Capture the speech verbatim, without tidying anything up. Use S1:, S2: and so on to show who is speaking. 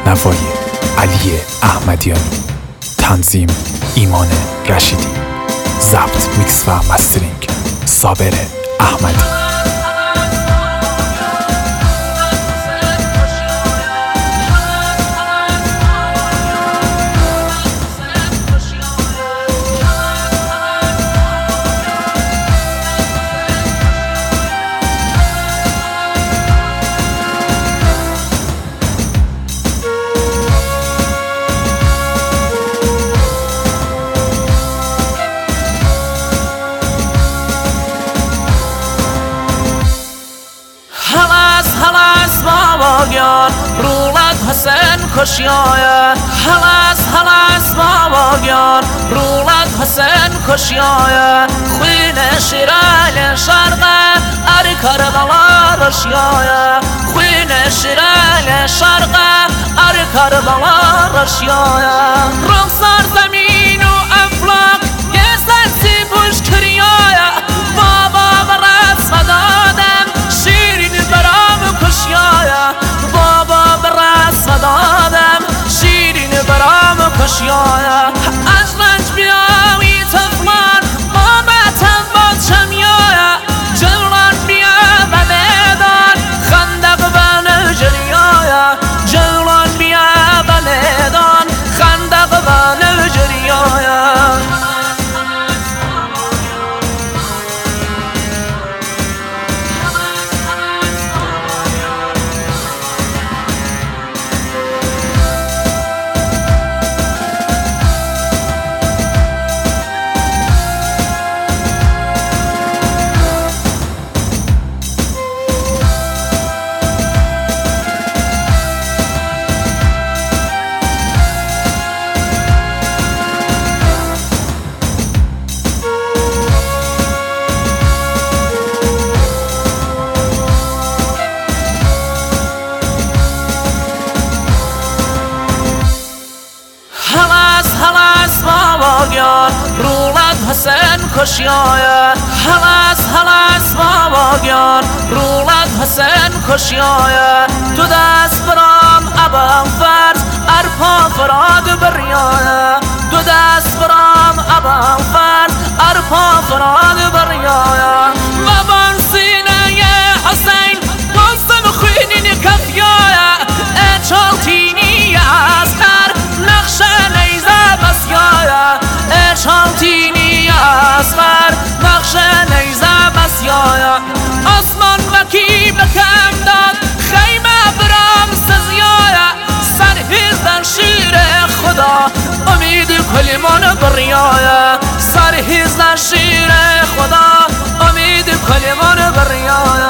S1: نوای علی احمدیانی، تنظیم ایمان رشیدی، ضبط میکس و مسترینگ صابر احمدی.
S2: رولت حسین کشیایه هلاس هلاس بابا گیان رولت حسین کشیایه خوین شیرال شرقه اری کربلا رشیایه خوین شیرال شرقه اری کربلا رشیایه رخسار زمین و افلاک یه سنسی بوش کریایه بابا برات صدادم شیرین برام کشیایه دادم شیرین برام کشیایه از رنج بیاوی تفلان بابتم با چمیایه جلان بیا و میدان خندق و نجریایه جلان بیا و میدان خندق و نجریایه رولت حسین کشیایه هلاس هلاس بابا گیان رولت حسین کشیایه تو دست برام ابم فرز ارپا فراد بریایه تو دست برام ابم فرز ارپا فراد بریایه و بان سینه حسین بازم خوینین کفیایه اچالتینی اسکر نقشه نیزه بسیایه اچالتینی اسکر نقشه نیزه بسیایه آسمان وکی بکم داد خیمه برام سزیایه سرهیزن شیر خدا امید کلمان بریایه سرهیزن شیر خدا امید کلمان بریایه